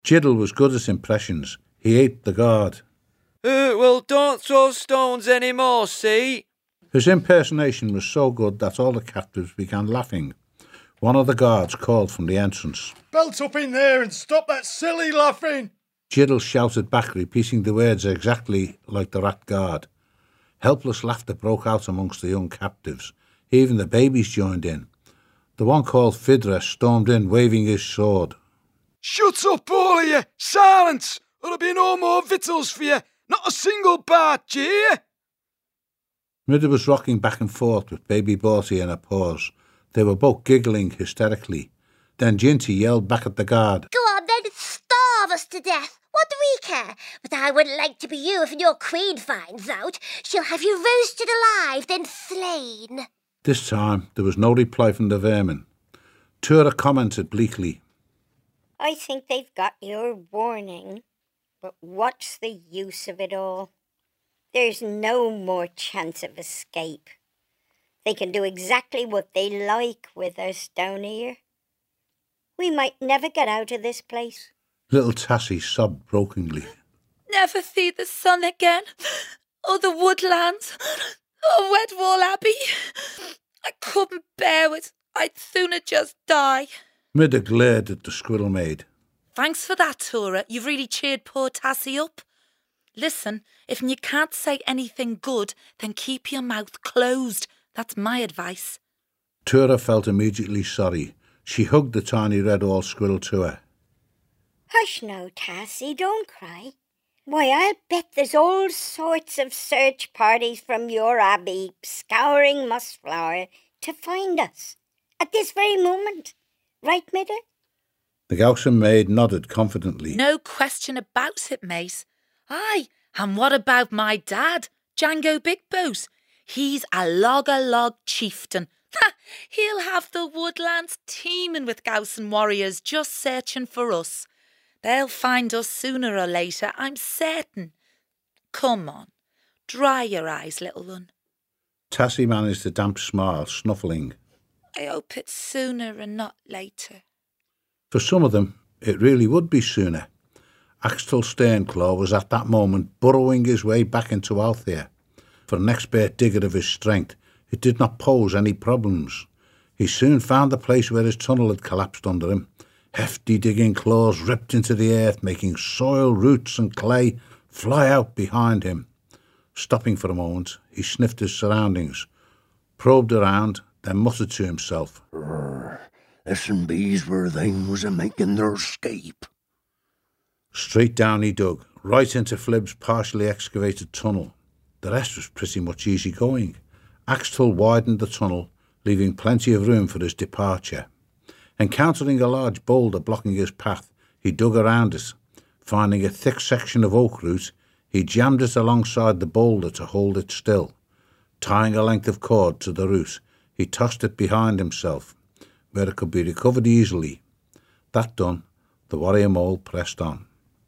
Jiddle was good at impressions. He ate the guard. Well, don't throw stones anymore, see? His impersonation was so good that all the captives began laughing. One of the guards called from the entrance. Belt up in there and stop that silly laughing! Jiddle shouted back, repeating the words exactly like the rat guard. Helpless laughter broke out amongst the young captives. Even the babies joined in. The one called Phaedra stormed in, waving his sword. Shut up, all of you! Silence! There'll be no more victuals for you! Not a single bite, do you hear? Midda was rocking back and forth with baby Borty in her paws. They were both giggling hysterically. Then Ginty yelled back at the guard. Go on then, starve us to death. What do we care? But I wouldn't like to be you if your queen finds out. She'll have you roasted alive, then slain. This time there was no reply from the vermin. Tura commented bleakly. I think they've got your warning. But what's the use of it all? There's no more chance of escape. They can do exactly what they like with us down here. We might never get out of this place. Little Tassie sobbed brokenly. Never see the sun again, or the woodlands, or Wedwall Abbey. I couldn't bear it. I'd sooner just die. Midda glared at the squirrel maid. Thanks for that, Tura. You've really cheered poor Tassie up. Listen, if you can't say anything good, then keep your mouth closed. That's my advice. Tura felt immediately sorry. She hugged the tiny red-old squirrel to her. Hush now, Tassie, don't cry. Why, I'll bet there's all sorts of search parties from your abbey scouring Mossflower to find us at this very moment. Right, Midda? The Gaussian maid nodded confidently. No question about it, mate. Aye, and what about my dad, Django Big Boat? He's a log chieftain. He'll have the woodlands teeming with Gaussian warriors just searching for us. They'll find us sooner or later, I'm certain. Come on, dry your eyes, little one. Tassie managed a damp smile, snuffling. I hope it's sooner and not later. For some of them, it really would be sooner. Axtel Sternclaw was at that moment burrowing his way back into Althea. For an expert digger of his strength, it did not pose any problems. He soon found the place where his tunnel had collapsed under him. Hefty digging claws ripped into the earth, making soil, roots and clay fly out behind him. Stopping for a moment, he sniffed his surroundings, probed around, then muttered to himself. Them bees were them was a-making their escape. Straight down he dug, right into Flib's partially excavated tunnel. The rest was pretty much easy going. Axtel widened the tunnel, leaving plenty of room for his departure. Encountering a large boulder blocking his path, he dug around it. Finding a thick section of oak root, he jammed it alongside the boulder to hold it still. Tying a length of cord to the root, he tossed it behind himself, where it could be recovered easily. That done, the warrior mole pressed on.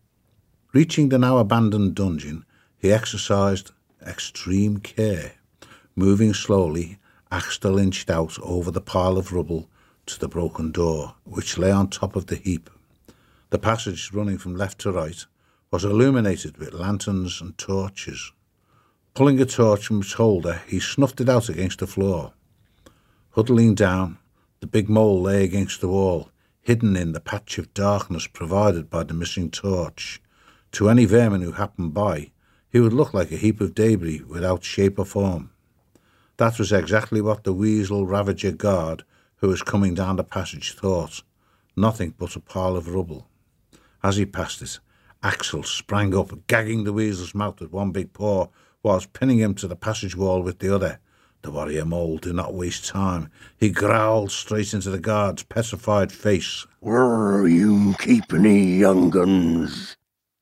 Reaching the now abandoned dungeon, he exercised extreme care. Moving slowly, Axtel inched out over the pile of rubble to the broken door, which lay on top of the heap. The passage, running from left to right, was illuminated with lanterns and torches. Pulling a torch from its holder, he snuffed it out against the floor. Huddling down, the big mole lay against the wall, hidden in the patch of darkness provided by the missing torch. To any vermin who happened by, he would look like a heap of debris without shape or form. That was exactly what the weasel ravager guard who was coming down the passage thought, nothing but a pile of rubble. As he passed it, Axel sprang up, gagging the weasel's mouth with one big paw, whilst pinning him to the passage wall with the other. The warrior mole did not waste time. He growled straight into the guard's petrified face. Where are you keeping ye, young guns?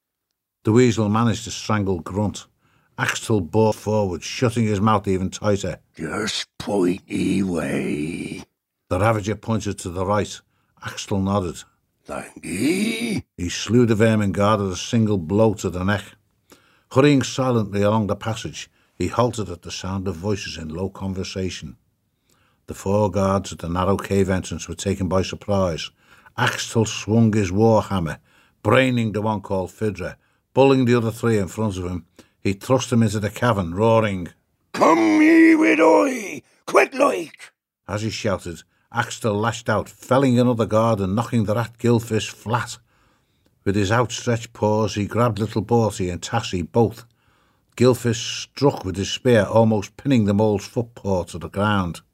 The weasel managed to strangle Grunt. Axel bore forward, shutting his mouth even tighter. Just point ye way. The ravager pointed to the right. Axel nodded. Thank ye. He slew the vermin guard with a single blow to the neck. Hurrying silently along the passage, he halted at the sound of voices in low conversation. The 4 guards at the narrow cave entrance were taken by surprise. Axel swung his war hammer, braining the one called Fidra. Bullying the other three in front of him, he thrust them into the cavern, roaring, "Come ye with oi, quick like!" As he shouted, Axtell lashed out, felling another guard and knocking the rat Gilfish flat. With his outstretched paws, he grabbed little Borty and Tassie both. Gilfish struck with his spear, almost pinning the mole's footpaw to the ground.